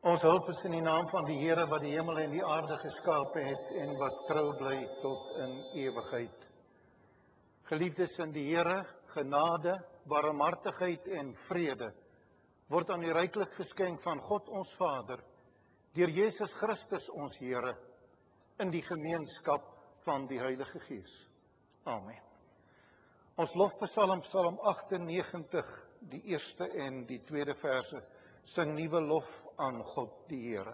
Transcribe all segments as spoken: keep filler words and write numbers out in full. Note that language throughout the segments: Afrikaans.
Ons hulp is in die naam van die Here wat die hemel en die aarde geskape het en wat trou bly tot in ewigheid. Geliefdes in die Here, genade, barmhartigheid en vrede word aan u ryklik geskenk van God ons Vader, deur Jesus Christus ons Here, in die gemeenskap van die Heilige Gees. Amen. Ons lofpsalm, Psalm agtennegentig, die eerste en die tweede verse, sing nuwe lof aan God die Here.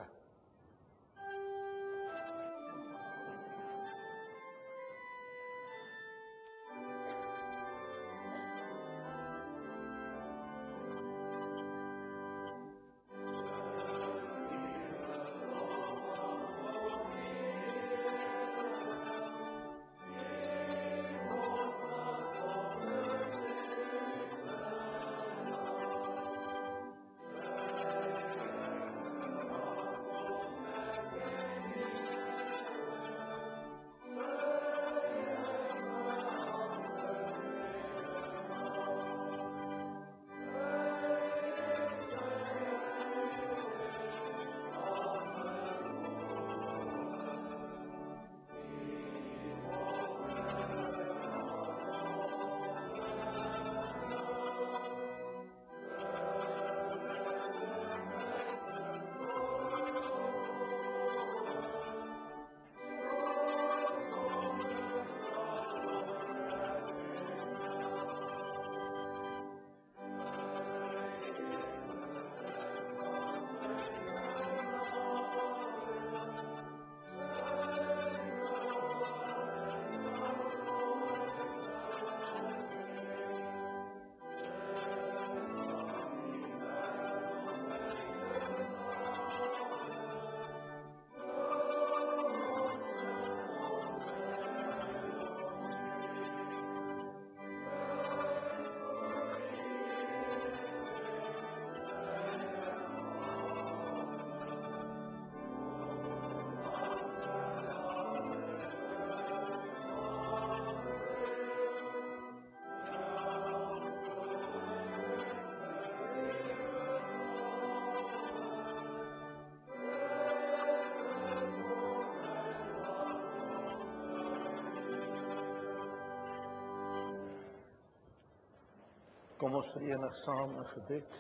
Kom ons verenig saam in gebed.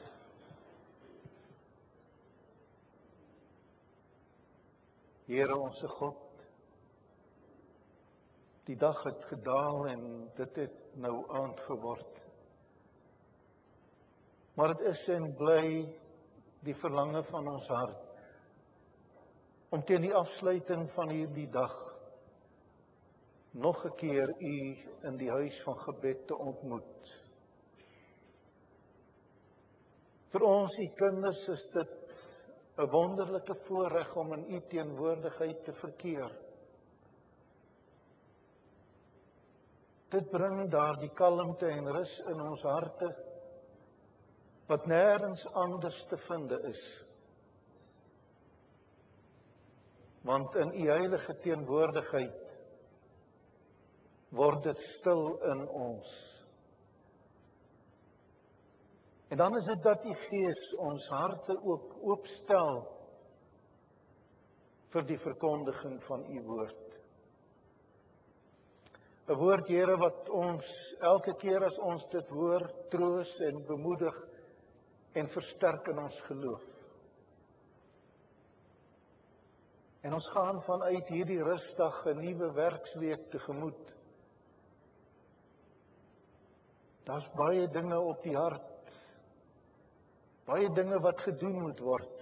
Here onse God, die dag het gedaal en dit het nou aand geword. Maar dit is en bly die verlange van ons hart om teen die afsluiting van hierdie dag nog 'n keer u in die huis van gebed te ontmoet. Vir ons, u kinders, is dit 'n wonderlike voorreg om in u teenwoordigheid te verkeer. Dit bring daardie kalmte en rus in ons harte, wat nêrens anders te vind is. Want in u heilige teenwoordigheid word dit stil in ons. En dan is dit dat die Gees ons harte ook oopstel vir die verkondiging van u woord. 'n Woord, Here, wat ons elke keer as ons dit hoor, troos en bemoedig en versterk in ons geloof. En ons gaan vanuit hierdie rusdag 'n nuwe werksweek tegemoet. Daar's baie dinge op die hart. Baie dinge wat gedoen moet word.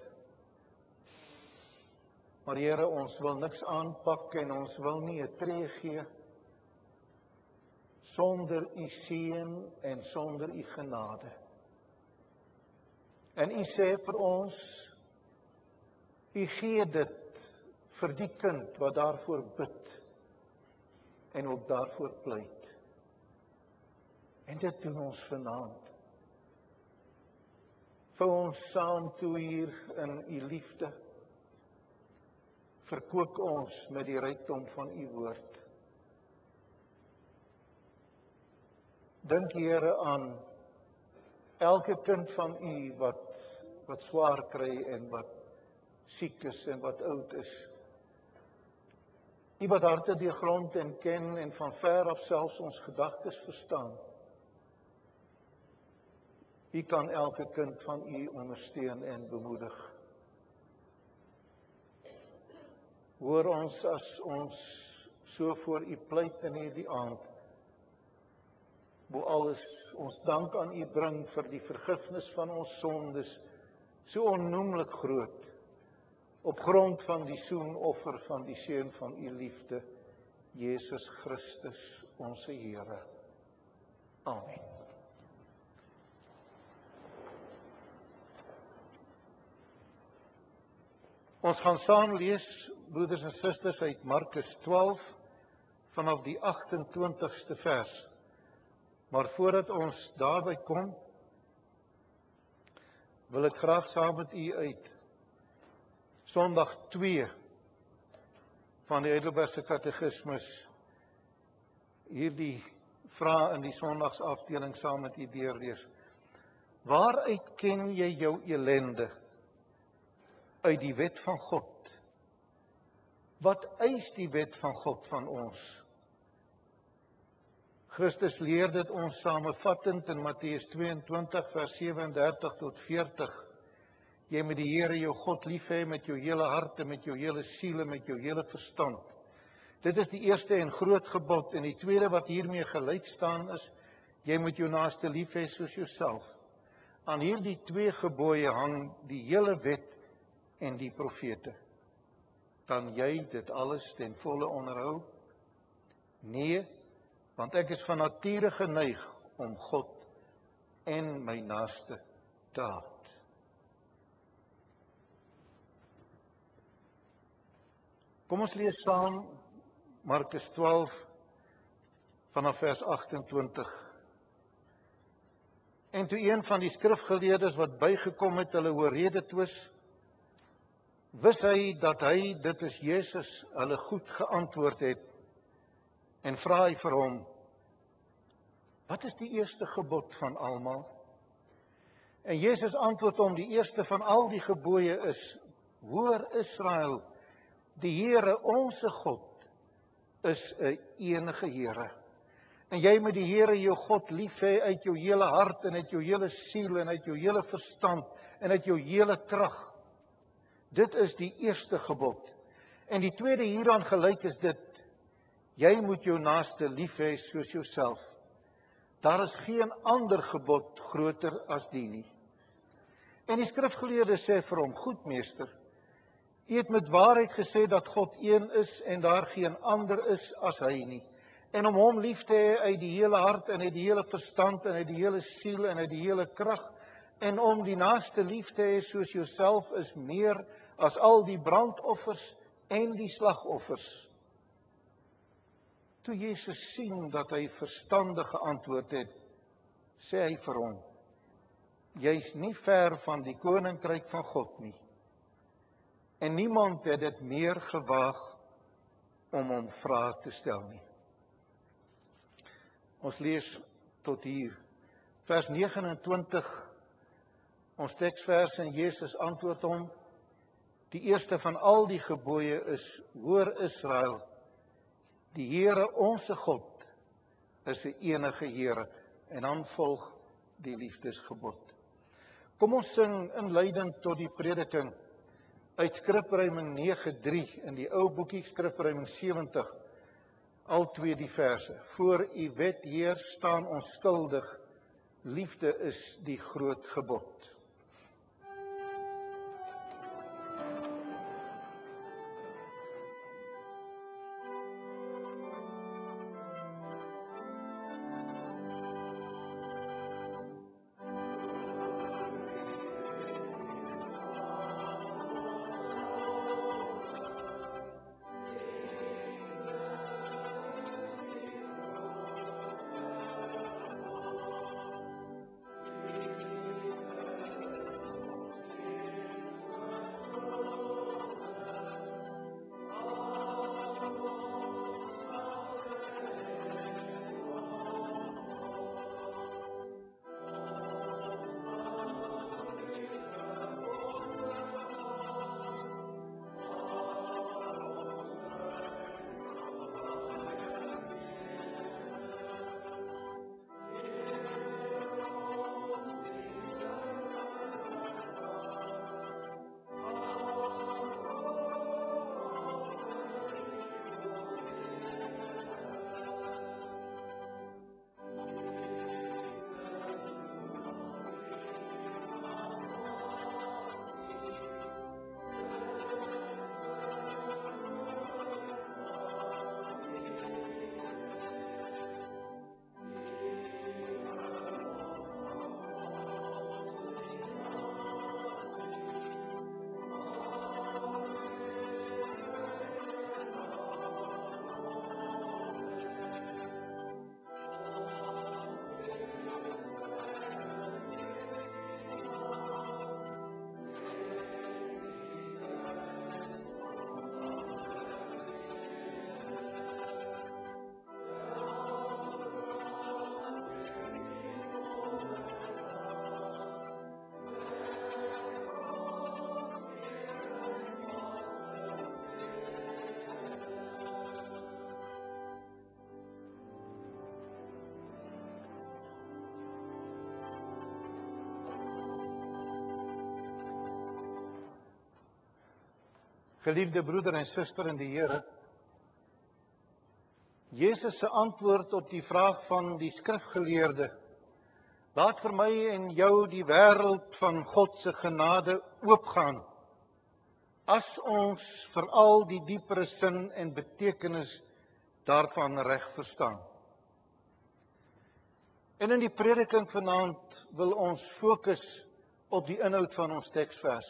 Maar Here, ons wil niks aanpak en ons wil nie 'n tree gee sonder u seën en sonder u genade. En u sê vir ons, u gee dit vir die kind wat daarvoor bid en ook daarvoor pleit. En dit doen ons vanaand. Vir ons saam toe hier in u liefde, verkoop ons met die rykdom van u woord. Dink, Here, aan elke kind van u wat wat swaar kry en wat siek is en wat oud is. U wat harte deurgrond en ken en van ver af selfs ons gedagtes verstaan. U kan elke kind van u ondersteun en bemoedig. Hoor ons as ons so voor u pleit in hierdie aand. Bo alles ons dank aan u bring vir die vergifnis van ons sondes, so onnoemlik groot, op grond van die soenoffer van die seun van u liefde, Jesus Christus, onze Here. Amen. Ons gaan saam lees, broeders en susters, uit Markus twaalf, vanaf die agt-en-twintigste vers. Maar voordat ons daarby kom, wil ek graag saam met u uit Sondag twee van die Heidelbergse Katekismus hierdie vraag in die Sondagsafdeling saam met u deurlees. Waaruit ken jy jou elende? Uit die wet van God. Wat eis die wet van God van ons? Christus leer dit ons samevattend in Matteus tweeëntwintig vers sewe-en-dertig tot veertig. Jy moet die Here jou God lief hê met jou hele hart en met jou hele siel en met jou hele verstand. Dit is die eerste en groot gebod, en die tweede wat hiermee gelyk staan is, jy moet jou naaste lief hê soos jouself. Aan hierdie twee gebooie hang die hele wet en die profete. Kan jy dit alles ten volle onderhou? Nee, want ek is van nature geneig om God en my naaste te haat. Kom ons lees saam Markus twaalf vanaf vers agt-en-twintig. En toe een van die skrifgeleerdes wat bygekom het hulle oor rede twis, wis hy dat hy, dit is Jesus, hulle goed geantwoord het, en vra hy vir hom, wat is die eerste gebod van almal? En Jesus antwoord hom, die eerste van al die gebooie is, hoor Israel, die Here, onse God, is 'n enige Here. En jy moet die Here jou God lief hê uit jou hele hart en uit jou hele siel en uit jou hele verstand en uit jou hele krag. Dit is die eerste gebod. En die tweede hieraan gelyk is dit, jy moet jou naaste lief hê soos jouself. Daar is geen ander gebod groter as die nie. En die skrifgeleerde sê vir hom, goed meester, u het met waarheid gesê dat God een is en daar geen ander is as hy nie. En om hom lief te hê uit die hele hart en uit die hele verstand en uit die hele siel en uit die hele krag en om die naaste lief te hê soos jouself is meer as al die brandoffers en die slagoffers. Toe Jesus sien dat hy verstandig geantwoord het, sê hy vir hom, jy's nie ver van die koninkryk van God nie. En niemand het dit meer gewaag om hom vrae te stel nie. Ons lees tot hier. Vers negenentwintig, ons teksvers, en Jesus antwoord hom, die eerste van al die gebooie is, hoor Israel, die Here onse God is 'n enige Here. En dan volg die liefdesgebod. Kom ons sing inleidend tot die prediking uit Skrifruiming nege drie in die ou boekie Skrifruiming sewentig, al twee die verse. Voor u wet, Heer, staan ons skuldig, liefde is die groot gebod. Geliefde broeder en suster in die Here, Jesus se antwoord op die vraag van die skrifgeleerde laat vir my en jou die wêreld van God se genade oopgaan, as ons veral die diepere sin en betekenis daarvan reg verstaan. En in die prediking vanaand wil ons fokus op die inhoud van ons teksvers.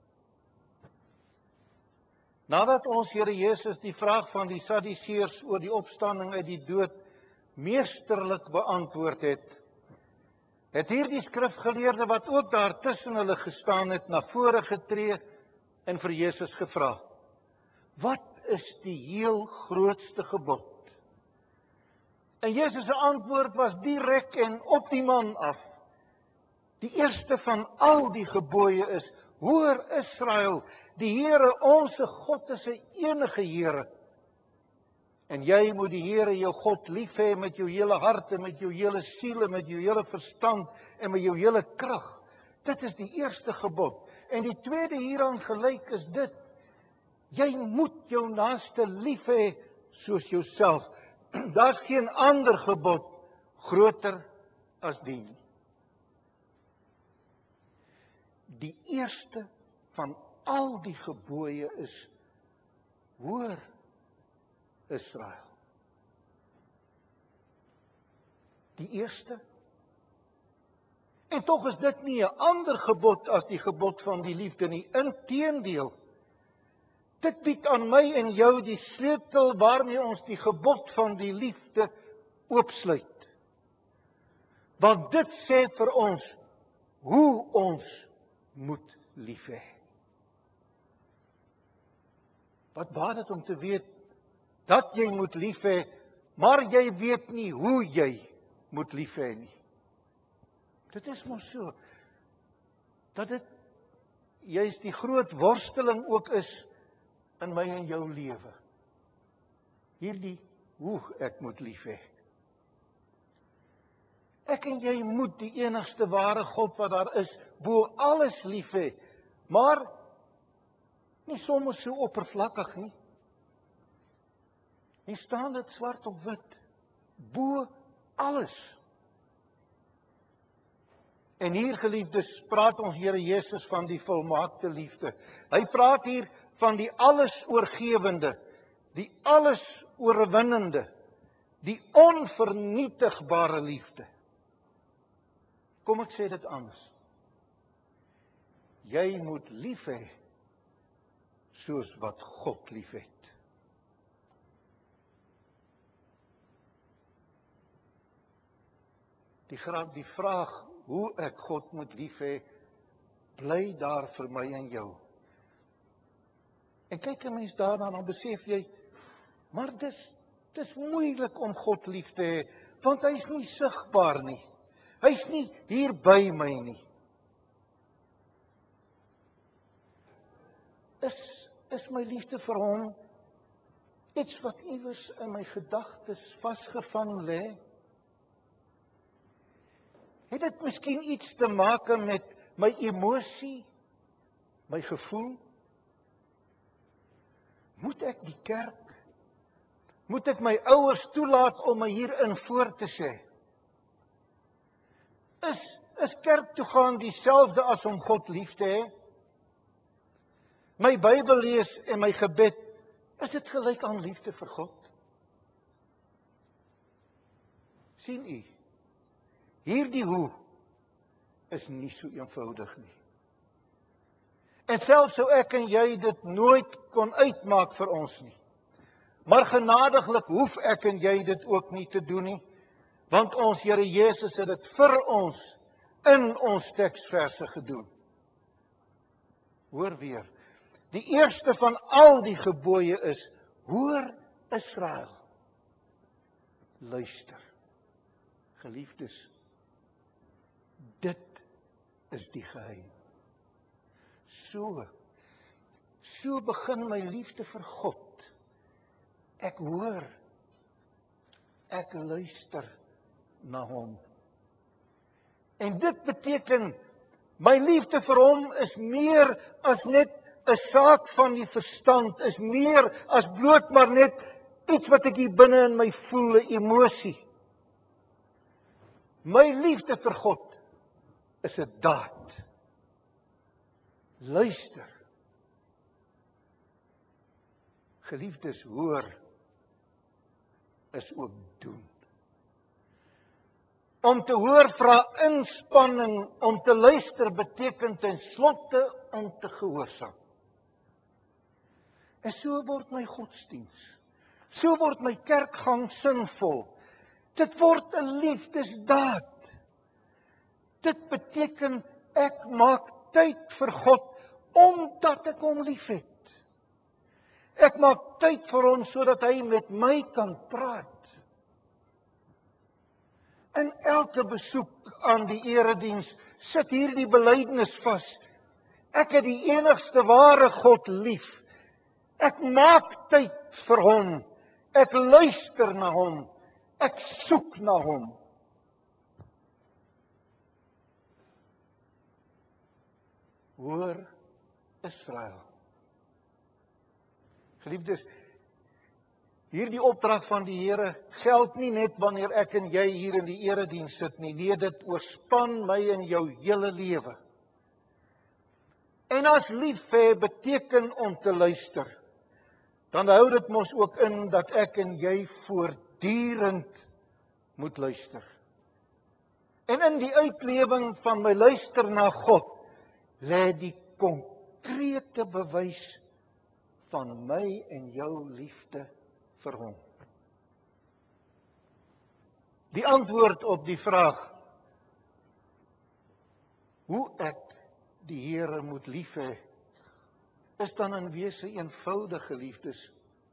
Nadat ons Here Jesus die vraag van die Sadduseërs oor die opstanding uit die dood meesterlik beantwoord het, het hierdie skrifgeleerde wat ook daar tussen hulle gestaan het, na vore getree en vir Jesus gevra: "Wat is die heel grootste gebod?" En Jesus se antwoord was direk en op die man af. Die eerste van al die gebooie is: "Hoor Israel, die Here onse God is 'n enige Here. En jy moet die Here jou God lief hê met jou hele hart en met jou hele siel en met jou hele verstand en met jou hele krag." Dit is die eerste gebod. En die tweede hieraan gelyk is dit: jy moet jou naaste lief hê soos jouself. Daar's geen ander gebod groter as die nie. Die eerste van al die gebooie is: hoor Israel. Die eerste. En tog is dit nie 'n ander gebod as die gebod van die liefde nie. Inteendeel, dit bied aan my en jou die sleutel waarmee ons die gebod van die liefde oopsluit. Want dit sê vir ons hoe ons moet lief hê. Wat baat dit om te weet dat jy moet lief hê, maar jy weet nie hoe jy moet lief hê nie. Dit is mos so, dat dit juist die groot worsteling ook is in my en jou lewe. Hierdie hoe ek moet lief hê. Ek en jy moet die enigste ware God wat daar is, bo alles lief hê, maar nie sommer so oppervlakkig nie. Hier staan dit swart op wit, bo alles. En hier, geliefdes, praat ons Here Jesus van die volmaakte liefde. Hy praat hier van die alles oorgewende, die alles oorwinnende, die onvernietigbare liefde. Kom ek sê dit anders. Jy moet lief hê soos wat God lief het. Die, die vraag hoe ek God moet lief hê, bly daar vir my en jou. En kyk 'n mens daarna, dan besef jy, maar dis, dis moeilik om God lief te hê, want hy is nie sigbaar nie. Hy is nie hier by my nie. Is, is my liefde vir hom iets wat iewers in my gedagtes vasgevang lê? Het dit miskien iets te maak met my emosie, my gevoel? Moet ek die kerk, moet ek my ouers toelaat om my hierin voor te sê? Is, is kerk toe gaan dieselfde as om God lief te hê? My Bybel lees en my gebed, is dit gelyk aan liefde vir God? Sien u, hierdie hoe is nie so eenvoudig nie. En selfs sou ek en jy dit nooit kon uitmaak vir ons nie. Maar genadiglik hoef ek en jy dit ook nie te doen nie, want ons Here Jesus het dit vir ons in ons teksverse gedoen. Hoor weer, die eerste van al die gebooie is: hoor Israel, luister. Geliefdes, dit is die geheim. So, so begin my liefde vir God. Ek hoor, ek luister na hom. En dit beteken, my liefde vir hom is meer as net 'n saak van die verstand, is meer as bloot maar net iets wat ek hier binne in my voel, 'n emosie. My liefde vir God is 'n daad. Luister. Geliefdes, hoor is ook doen. Om te hoor vra inspanning, om te luister beteken ten slotte om te gehoorsaam. En so word my godsdiens, so word my kerkgang sinvol. Dit word 'n liefdesdaad. Dit beteken ek maak tyd vir God omdat ek hom liefhet. Ek maak tyd vir hom sodat hy met my kan praat. In elke besoek aan die erediens sit hierdie belydenis vas. Ek het die enigste ware God lief. Ek maak tyd vir hom. Ek luister na hom. Ek soek na hom. Hoor Israel. Geliefdes, hierdie opdrag van die Here geld nie net wanneer ek en jy hier in die erediens sit nie. Nee, dit oorspan my en jou hele lewe. En as lief hê beteken om te luister, dan hou dit mos ook in dat ek en jy voortdurend moet luister. En in die uitlewing van my luister na God, lê die konkrete bewys van my en jou liefde vir hom. Die antwoord op die vraag hoe ek die Here moet lief hê, is dan in wese eenvoudig, geliefdes.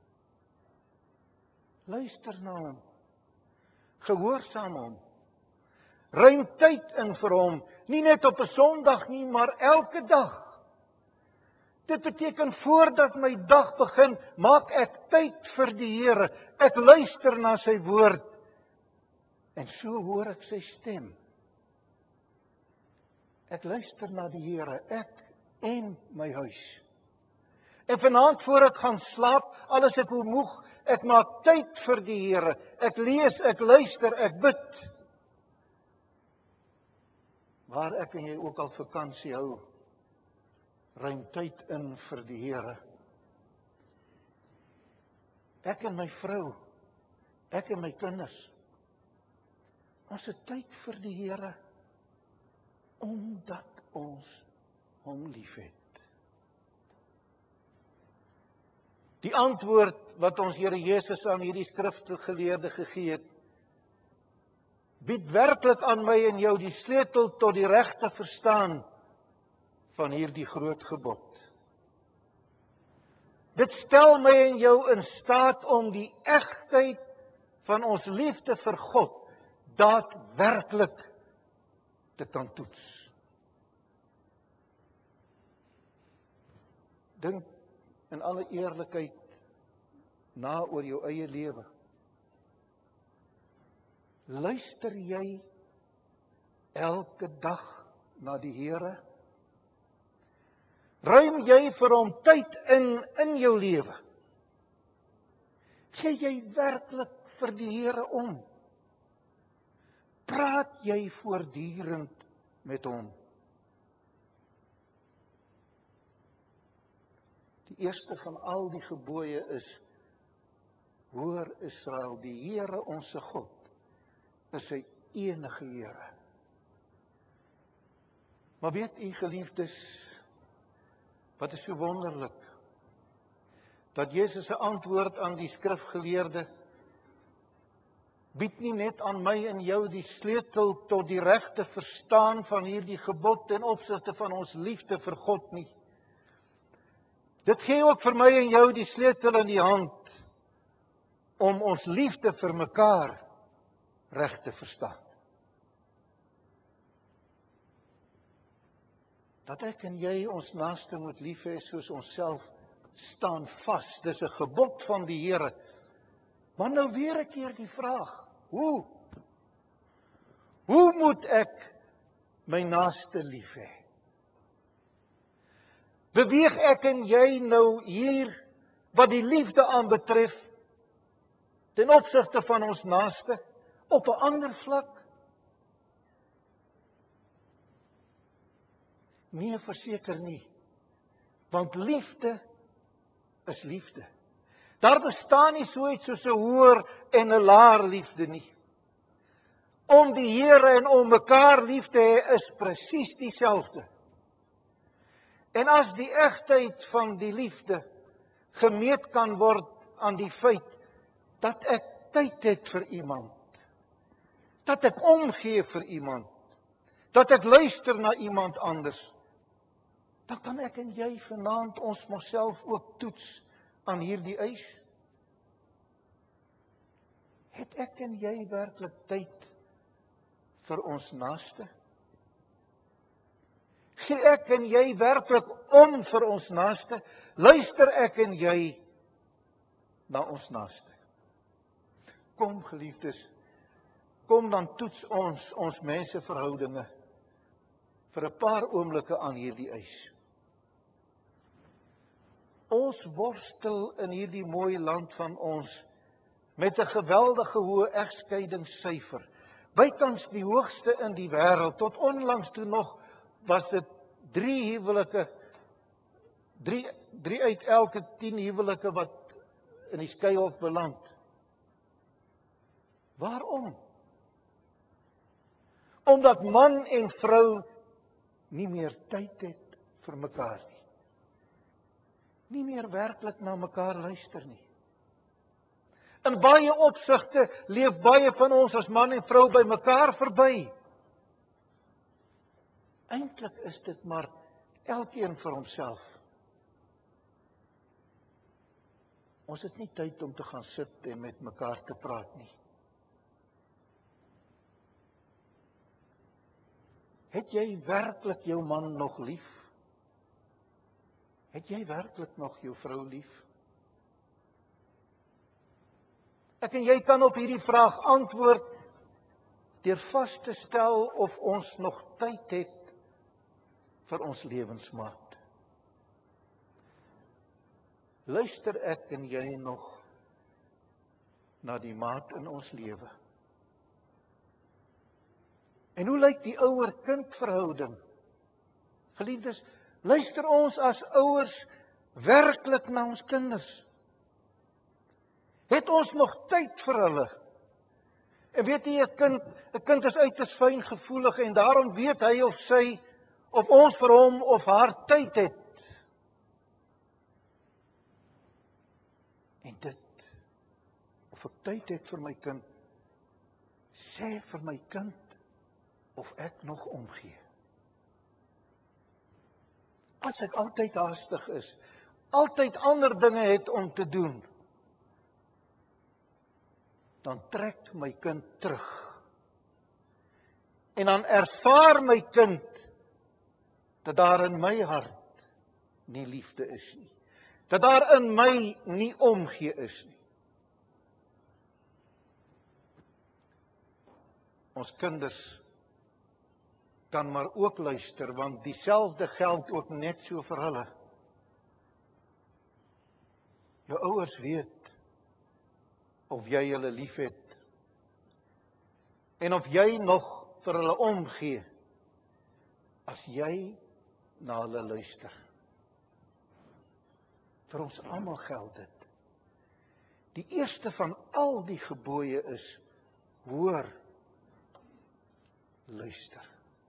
Luister na hom. Gehoorsaam hom. Ruim tyd in vir hom, nie net op 'n Sondag nie, maar elke dag. Dit beteken voordat my dag begin, maak ek tyd vir die Here. Ek luister na sy woord. En so hoor ek sy stem. Ek luister na die Here, ek en my huis. En vanaand voor ek gaan slaap, al is ek hoe moeg, ek maak tyd vir die Here. Ek lees, ek luister, ek bid. Waar ek en jy ook al vakansie hou, ruim tyd in vir die Here. Ek en my vrou, ek en my kinders, ons het tyd vir die Here, omdat ons hom liefhet. Die antwoord wat ons Here Jesus aan hierdie skrifgeleerde gegee het, bied werklik aan my en jou die sleutel tot die regte verstaan van hierdie groot gebod. Dit stel my en jou in staat om die egtheid van ons liefde vir God daadwerklik te kan toets. Dink in alle eerlikheid na oor jou eie lewe. Luister jy elke dag na die Here? Ruim jy vir hom tyd in in jou lewe? Sê jy werklik vir die Here om? Praat jy voortdurend met hom? Die eerste van al die gebooie is: hoor Israel, die Here onse God is sy enige Here. Maar weet u, geliefdes, wat is so wonderlik? Dat Jesus se antwoord aan die skrifgeleerde bied nie net aan my en jou die sleutel tot die regte verstaan van hierdie gebod ten opsigte van ons liefde vir God nie. Dit gee ook vir my en jou die sleutel in die hand om ons liefde vir mekaar reg te verstaan. Dat ek en jy ons naaste moet lief hê soos onsself staan vas. Dis 'n gebod van die Here. Maar nou weer 'n keer die vraag: hoe? Hoe moet ek my naaste lief hê? Beweeg ek en jy nou hier, wat die liefde aanbetref, ten opsigte van ons naaste, op 'n ander vlak? Nee, verseker nie. Want liefde is liefde. Daar bestaan nie so iets soos 'n hoër en 'n laer liefde nie. Om die Here en om mekaar lief te hê is presies dieselfde. En as die egtheid van die liefde gemeet kan word aan die feit dat ek tyd het vir iemand, dat ek omgee vir iemand, dat ek luister na iemand anders, dan kan ek en jy vanaand ons myself ook toets aan hierdie eis. Het ek en jy werklik tyd vir ons naaste? Gee ek en jy werklik om vir ons naaste? Luister ek en jy na ons naaste? Kom geliefdes, kom dan toets ons ons menseverhoudinge vir 'n paar oomblikke aan hierdie eis. Ons worstel in hierdie mooi land van ons met 'n geweldige hoë egskeidingssyfer. Bykans die hoogste in die wêreld. Tot onlangs toe nog was dit drie huwelike, drie, drie uit elke tien huwelike wat in die skeihof beland. Waarom? Omdat man en vrou nie meer tyd het vir mekaar nie. Nie meer werklik na mekaar luister nie. In baie opsigte leef baie van ons as man en vrou by mekaar verby. Eintlik is dit maar elkeen vir homself. Ons het nie tyd om te gaan sit en met mekaar te praat nie. Het jy werklik jou man nog lief? Het jy werklik nog jou vrou lief? Ek en jy kan op hierdie vraag antwoord deur vas te stel of ons nog tyd het vir ons lewensmaat. Luister ek en jy nog na die maat in ons lewe? En hoe lyk die ouer-kind verhouding? Geliefdes, luister ons as ouers werklik na ons kinders? Het ons nog tyd vir hulle? En weet jy, 'n kind, 'n kind is uiters fyn gevoelig en daarom weet hy of sy of ons vir hom of haar tyd het. En dit, of ek tyd het vir my kind, sê vir my kind of ek nog omgee. As ek altyd haastig is, altyd ander dinge het om te doen, dan trek my kind terug. En dan ervaar my kind dat daar in my hart nie liefde is nie. Dat daar in my nie omgee is nie. Ons kinders kan maar ook luister, want dieselfde geld ook net so vir hulle. Jou ouers weet of jy hulle liefhet en of jy nog vir hulle omgee as jy na hulle luister. Vir ons almal geld dit. Die eerste van al die gebooie is hoor, luister.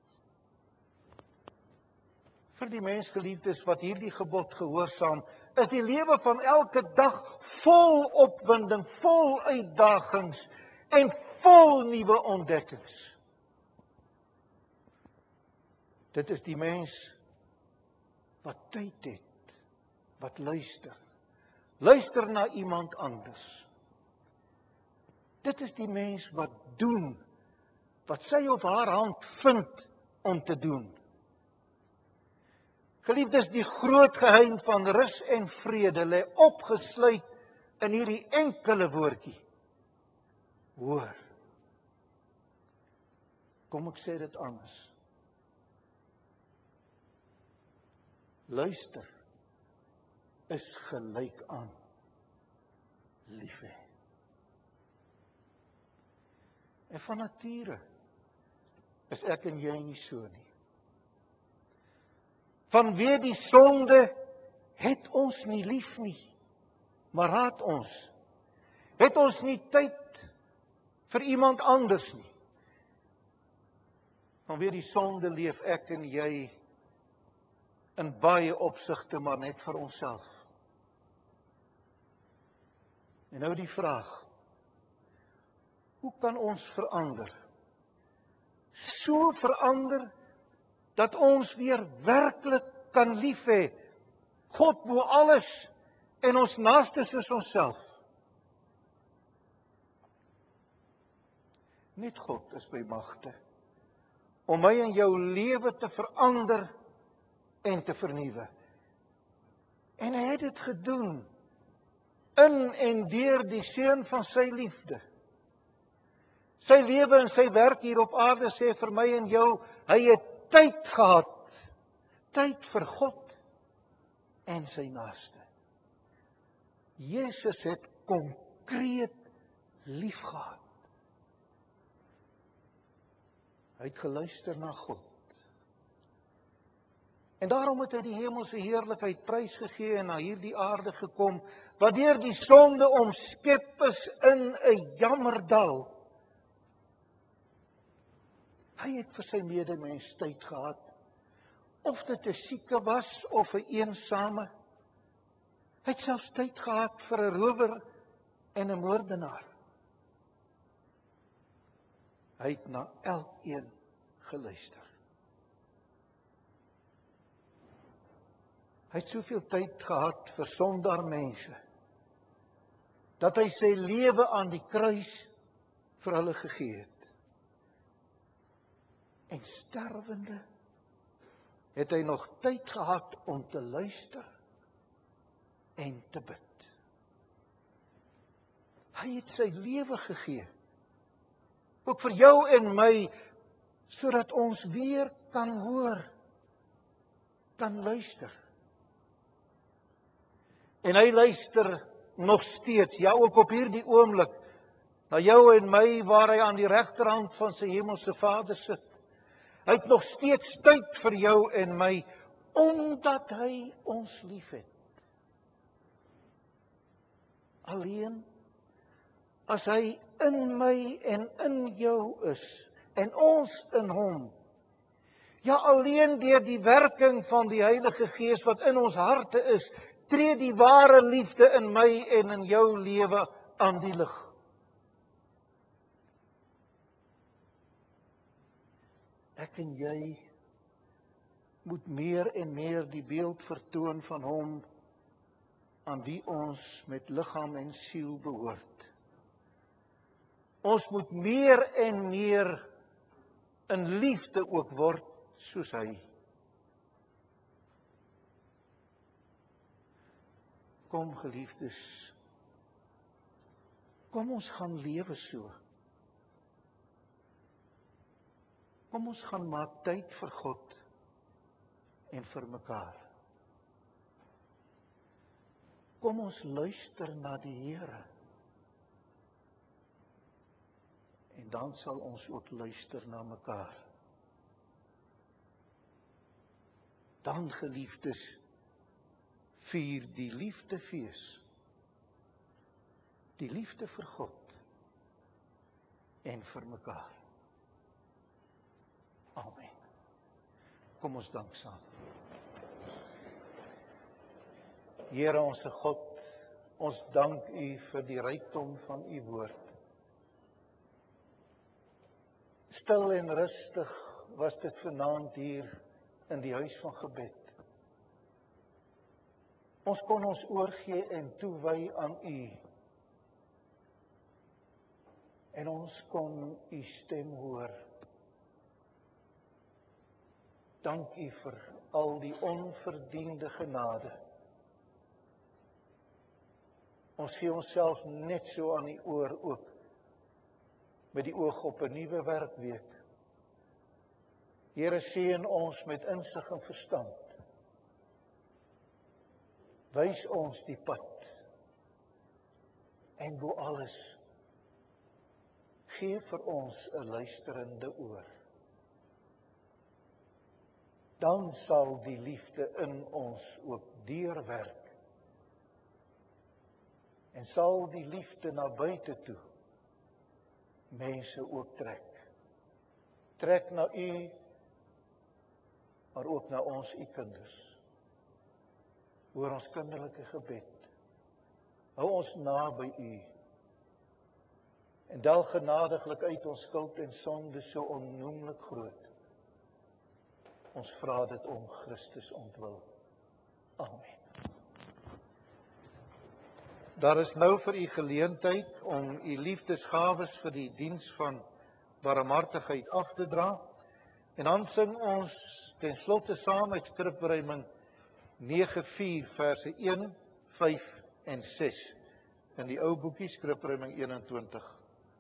Vir die mensgeliefdes wat hierdie gebod gehoorsaam, is die lewe van elke dag vol opwinding, vol uitdagings en vol nuwe ontdekkings. Dit is die mens wat tyd het, wat luister. Luister na iemand anders. Dit is die mens wat doen, wat sy of haar hand vind om te doen. Geliefdes, die groot geheim van rus en vrede lê opgesluit in hierdie enkele woordjie. Hoor. Kom ek sê dit anders. Luister is gelyk aan lief hê. En van nature is ek en jy nie so nie. Vanweë die sonde het ons nie lief nie, maar haat ons. Het ons nie tyd vir iemand anders nie. Vanweë die sonde leef ek en jy in baie opsigte maar net vir onsself. En nou die vraag, hoe kan ons verander? So verander, dat ons weer werklik kan lief hê, God bo alles, en ons naastes is onsself. Net God is by magte, om my en jou lewe te verander, en te vernuwe. En hy het dit gedoen, in en deur die seun van sy liefde. Sy lewe en sy werk hier op aarde sê vir my en jou, hy het tyd gehad, tyd vir God en sy naaste. Jesus het konkreet lief gehad. Hy het geluister na God. En daarom het hy die hemelse heerlikheid prysgegee en na hierdie aarde gekom, wat deur die sonde omskep is in 'n jammerdal. Hy het vir sy medemens tyd gehad, of dit 'n sieke was of 'n eensame. Hy het selfs tyd gehad vir 'n rower en 'n moordenaar. Hy het na elkeen geluister. Hy het soveel tyd gehad vir sondaar mense, dat hy sy lewe aan die kruis vir hulle gegee het. En sterwende het hy nog tyd gehad om te luister en te bid. Hy het sy lewe gegee, ook vir jou en my, sodat ons weer kan hoor, kan luister. En hy luister nog steeds, ja ook op hierdie oomblik, na jou en my, waar hy aan die regterhand van sy hemelse Vader sit. Hy het nog steeds tyd vir jou en my, omdat hy ons liefhet. Alleen, as hy in my en in jou is, en ons in hom, ja alleen deur die werking van die Heilige Gees wat in ons harte is, tree die ware liefde in my en in jou lewe aan die lig. Ek en jy moet meer en meer die beeld vertoon van hom aan wie ons met liggaam en siel behoort. Ons moet meer en meer in liefde ook word soos hy. Kom geliefdes, kom ons gaan lewe so. Kom ons gaan maak tyd vir God en vir mekaar. Kom ons luister na die Here. En dan sal ons ook luister na mekaar. Dan geliefdes, vier die liefdefees. Die liefde vir God en vir mekaar. Amen. Kom ons dank saam. Here onse God, ons dank U vir die rykdom van U woord. Stil en rustig was dit vanaand hier in die huis van gebed. Ons kon ons oorgee en toewy aan U. En ons kon U stem hoor. Dank U vir al die onverdiende genade. Ons gee onsself net so aan U oor ook, met die oog op 'n nuwe werkweek. Here, seën ons met insig en verstand. Wys ons die pad. En bo alles, gee vir ons 'n luisterende oor. Dan sal die liefde in ons ook deurwerk. En sal die liefde na buite toe mense ook trek. Trek na u, maar ook na ons, u kinders. Hoor ons kinderlike gebed. Hou ons na by u. En del genadiglik uit ons skuld en sonde so onnoemlik groot. Ons vra dit om Christus ontwil. Amen. Daar is nou vir u geleentheid om u liefdesgawes vir die diens van barmhartigheid af te dra. En dan sing ons ten slotte saam uit skrifruiming nege vier verse een, vyf en ses. In die ou boekie skrifruiming eenentwintig.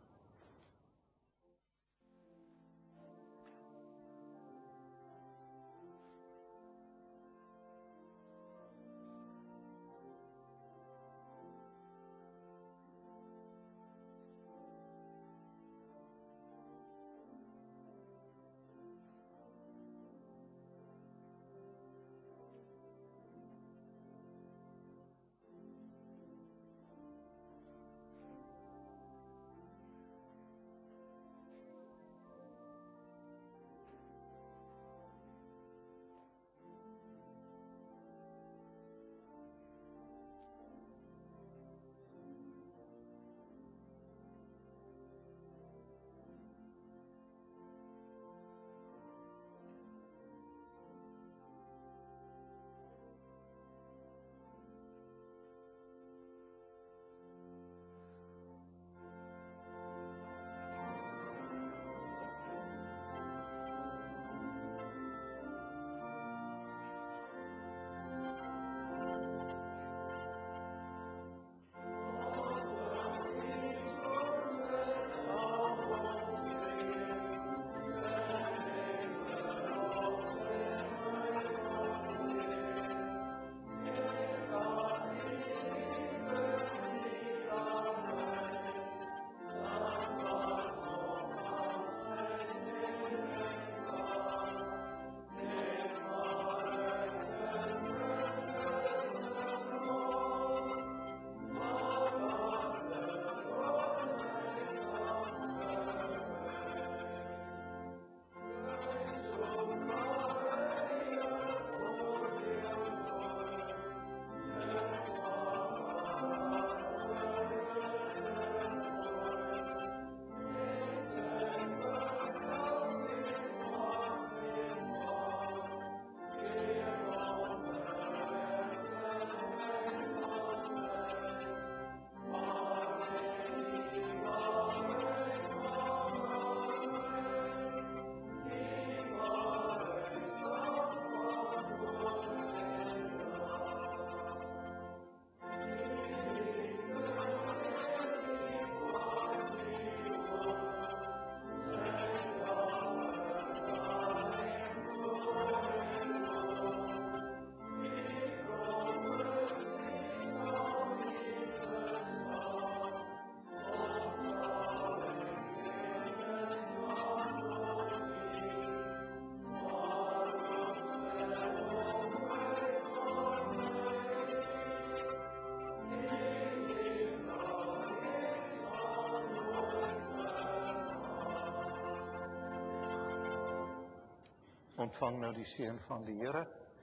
Ontvang nou die seën van die Here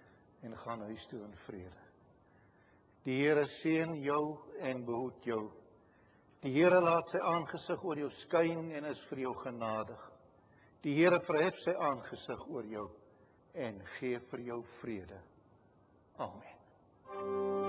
en gaan huis toe in vrede. Die Here seën jou en behoed jou. Die Here laat sy aangesig oor jou skyn en is vir jou genadig. Die Here verhef sy aangesig oor jou en gee vir jou vrede. Amen.